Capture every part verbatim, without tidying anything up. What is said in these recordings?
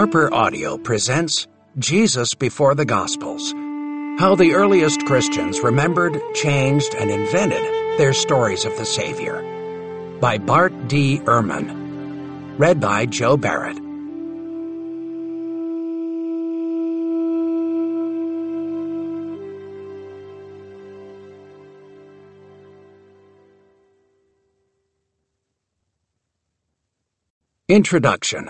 Harper Audio presents Jesus Before the Gospels, how the earliest Christians remembered, changed, and invented their stories of the Savior, by Bart D. Ehrman. Read by Joe Barrett. Introduction.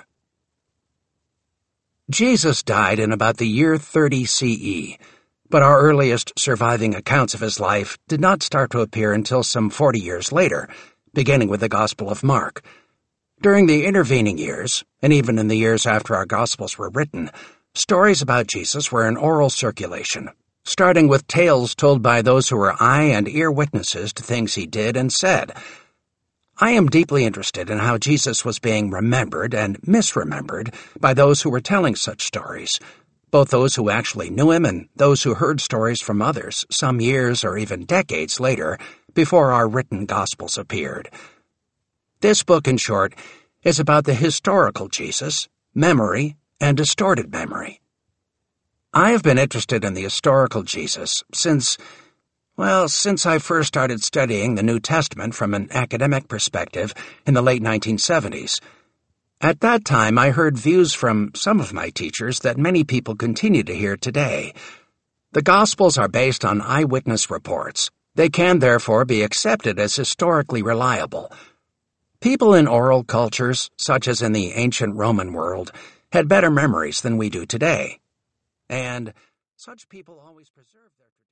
Jesus died in about the year thirty C E, but our earliest surviving accounts of his life did not start to appear until some forty years later, beginning with the Gospel of Mark. During the intervening years, and even in the years after our Gospels were written, stories about Jesus were in oral circulation, starting with tales told by those who were eye and ear witnesses to things he did and said. I am deeply interested in how Jesus was being remembered and misremembered by those who were telling such stories, both those who actually knew him and those who heard stories from others some years or even decades later before our written Gospels appeared. This book, in short, is about the historical Jesus, memory, and distorted memory. I have been interested in the historical Jesus since... Well, since I first started studying the New Testament from an academic perspective in the late nineteen seventies. At that time, I heard views from some of my teachers that many people continue to hear today. The Gospels are based on eyewitness reports. They can, therefore, be accepted as historically reliable. People in oral cultures, such as in the ancient Roman world, had better memories than we do today. And such people always preserve their